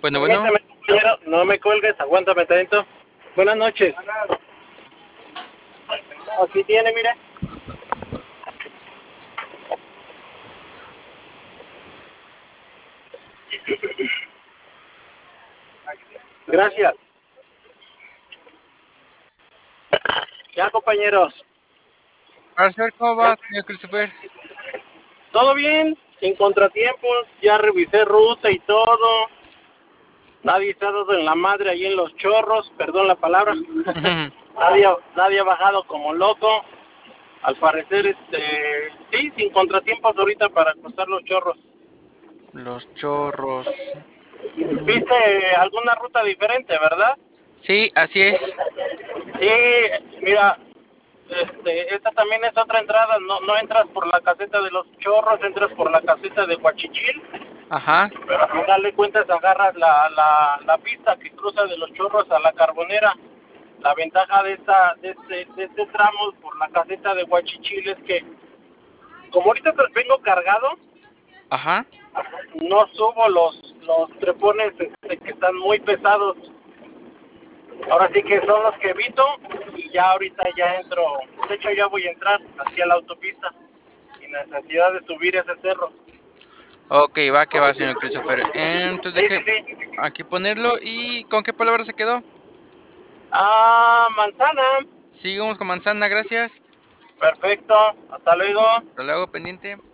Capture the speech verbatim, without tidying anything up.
Bueno, bueno. Permíteme, compañero, no me cuelgues, aguántame tantito. Buenas noches. Aquí tiene, mire. Gracias. Ya, compañeros. Para saber cómo va, señor Christopher. ¿Todo bien? Sin contratiempos. Ya revisé ruta y todo. Nadie está dado en la madre ahí en los chorros. Perdón la palabra. nadie, nadie ha bajado como loco. Al parecer, este... Sí, sin contratiempos ahorita para cruzar los chorros. Los chorros. ¿Viste alguna ruta diferente, verdad? Sí, así es. Sí, mira, este, esta también es otra entrada, no, no entras por la caseta de los chorros, entras por la caseta de Huachichil, Ajá. pero al final de cuentas agarras la, la, la pista que cruza de los chorros a la Carbonera. La ventaja de esta de este, de este tramo por la caseta de Huachichil es que, como ahorita vengo cargado, Ajá. no subo los, los trepones este, que están muy pesados. Ahora sí que son los que evito y ya ahorita ya entro, de hecho ya voy a entrar hacia la autopista sin necesidad de subir ese cerro. Ok, va que va, señor Christopher. Entonces Sí, sí, deje sí. aquí ponerlo. ¿Y con qué palabra se quedó? Ah, manzana. Sigamos con manzana, gracias. Perfecto. Hasta luego. Hasta luego, pendiente.